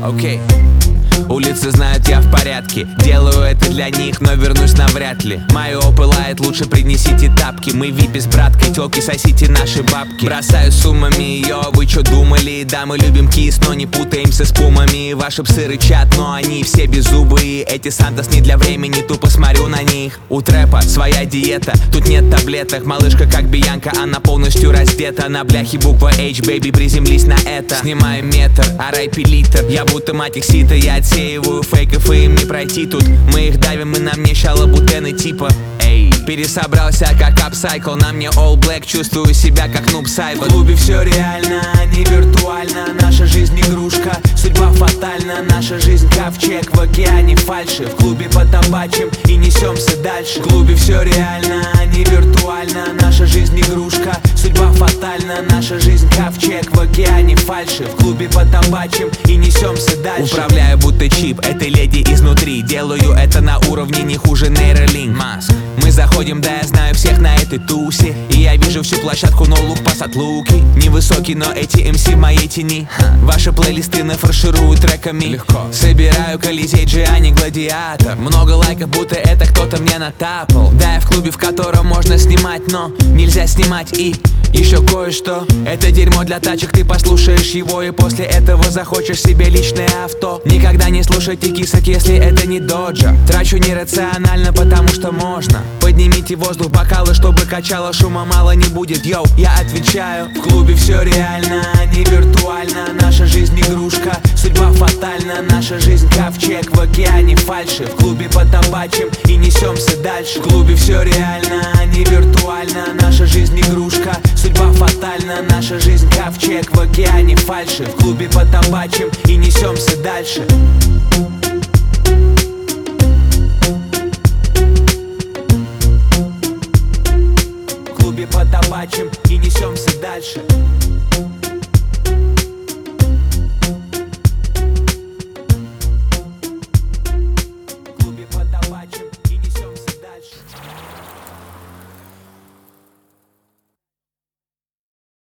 Окей. Улицы знают, я в порядке. Делаю это для них, но вернусь навряд ли. Мое пылает, лучше принесите тапки. Мы випи с браткой, тёлки, сосите наши бабки. Бросаю суммами ее, вы чё думали? Да, мы любим кис, но не путаемся с пумами. Ваши псы рычат, но они все беззубые. Эти Сантос не для времени, тупо смотрю на них. У трэпа своя диета, тут нет таблеток. Малышка как Бьянка, она полностью раздета. На бляхе буква H, baby, приземлись на это. Снимаю метр, R.I.P. литр. Я будто мать их сита, я отсеиваю фейков, и им не пройти тут. Мы их давим, и на мне шалобутены типа. Эй, пересобрался как апсайкл, на мне all black, чувствую себя как нуб сайбер. В клубе все реально, а не виртуально. Наша жизнь игрушка, судьба фатальна. Наша жизнь ковчег в океане фальши. В клубе потабачим и несемся дальше. В клубе все реально, а не виртуально. Наша жизнь игрушка, судьба фатальна. Наша жизнь ковчег в океане фальши. В клубе потабачим и несемся дальше. Управляю будто чип этой леди изнутри. Делаю это на уровне не хуже нейролинк. Маск. Мы заходим, да я знаю всех на этой тусе. И я вижу всю площадку, но лук пасат луки. Невысокий, но эти МС в моей тени. Ваши плейлисты нафарширую треками. Легко. Собираю Колизей, Джиани, Гладиатор. Много лайков, будто это кто-то мне натапал. Да, я в клубе, в котором можно снимать, но нельзя снимать и еще кое-что. Это дерьмо для тачек, ты послушаешь его и после этого захочешь себе личное авто. Никогда не слушайте кисок, если это не доджа. Трачу нерационально, потому что можно. Поднимите в воздух бокалы, чтобы качало, шума мало не будет. Йоу, я отвечаю. В клубе все реально, а не виртуально. Наша жизнь игрушка, судьба фатальна. Наша жизнь ковчег в океане фальши. В клубе потабачим и несемся дальше. В клубе все реально, а не виртуально. Наша жизнь игрушка, судьба фатальна. Наша жизнь ковчег в океане фальши. В клубе потабачим и несемся дальше. В клубе потабачим и несемся дальше.